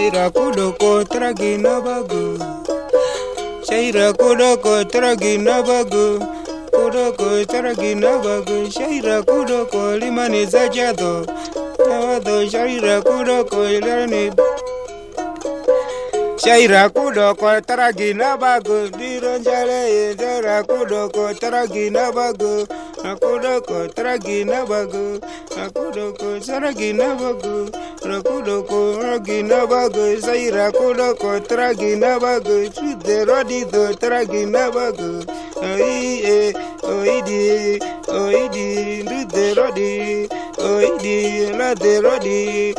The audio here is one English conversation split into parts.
Shaira kudoko tragina bagu. Shaira kudoko tragina bagu. Kudoko tragina bagu. Shaira kudoko limani zajado. Tawado shaira kudoko ilani. Shaira kudoko tragina bagu. Dironjale shaira kudoko tragina bagu. Kudoko tragina bagu. Kudoko tragina bagu. Rakudoko ragina bagu, Saira kudoko tragina bagu, Chude rodido tragina bagu, Oidi, Dude rodi, Oidi, Lade rodi,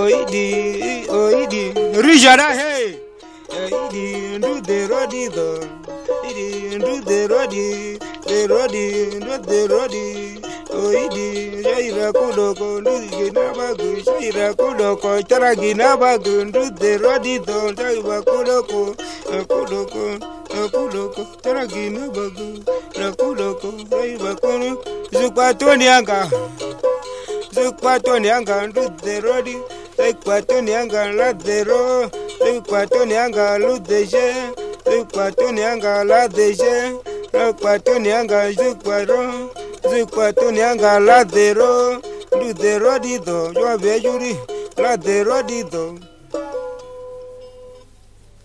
Oidi, Rijada hey, Oidi, Dude rodido, Dude rodi, Dude rodi, Oidi, Shaira kudoko, Dude bagu, Shaira kudoko, Taragina bagu, Dude rodido, Shaira kudoko, Kudoko, Taragina bagu, Rakudoko, Shaira kudoko, Zukpatonianga, Dude rodi, Zukpatonianga, Ladero, Zukpatonianga, Ludeje, Zukpatonianga, Ladeje, Zukpatonianga, Zukparo. Zukpatonianga ladero, Dude rodido, yo abejuri, ladero dido.